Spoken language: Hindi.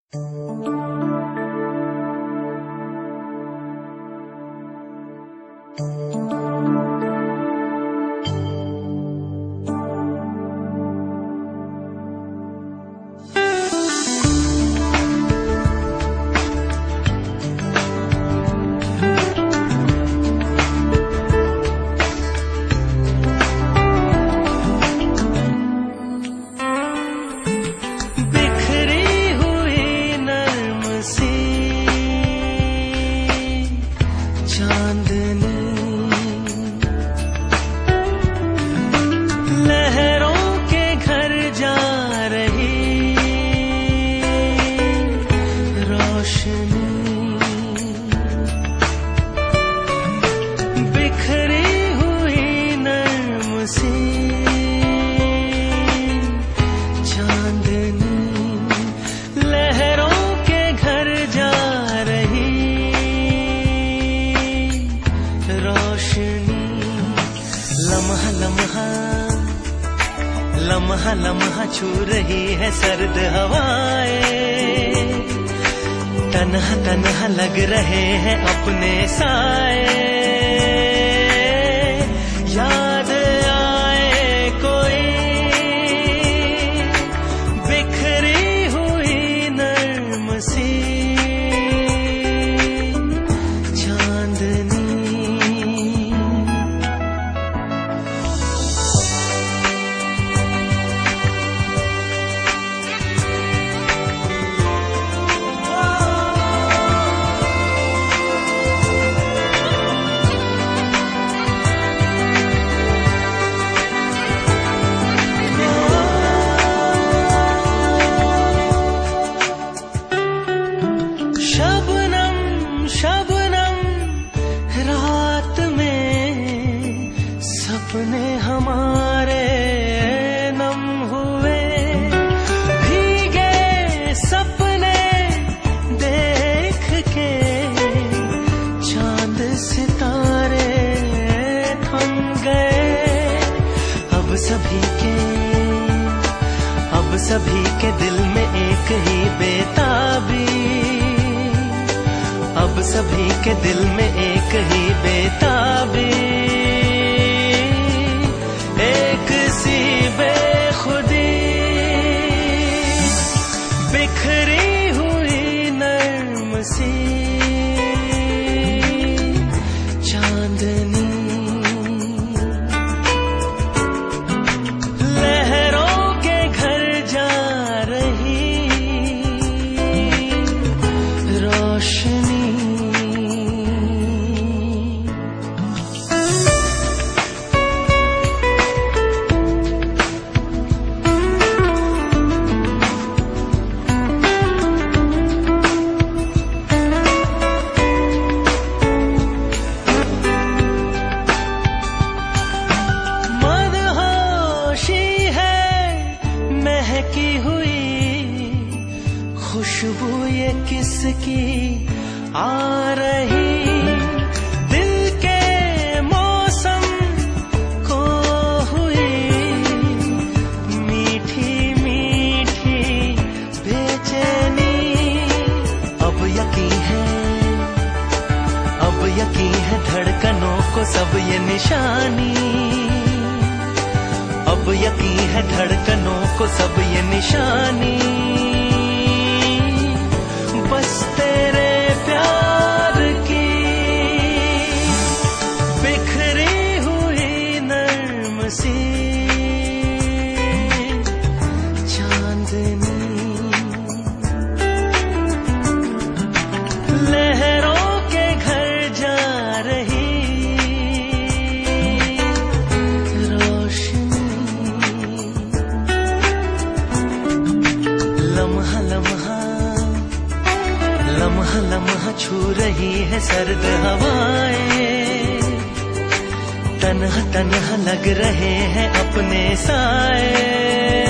लम्हा लम्हा छू रही है सर्द हवाएं, तन्हा तन्हा लग रहे हैं अपने साए। याद आए कोई बिखरी हुई नर्म सी चांदनी। रात में सपने हमारे नम हुए, भीगे सपने देख के चांद सितारे थम गए। अब सभी के दिल में एक ही बेताबी, अब सभी के दिल में एक ही बेताबी, एक सी बेखुदी बिखरी हुई नर्म सी चांदनी। लहरों के घर जा रही रोशनी। महकी हुई खुशबू ये किसकी आ रही, दिल के मौसम को हुई मीठी मीठी बेचैनी। अब यकीन है धड़कनों को सब ये निशानी, अब यकीन है धड़कनों को सब ये निशानी। बस तेरे प्यार की बिखरी हुई नर्म सी चांदनी। लहरों के घर जा रही लम्हा लम्हा छू रही है सर्द हवाएं, तन्हा तन्हा लग रहे हैं अपने साए।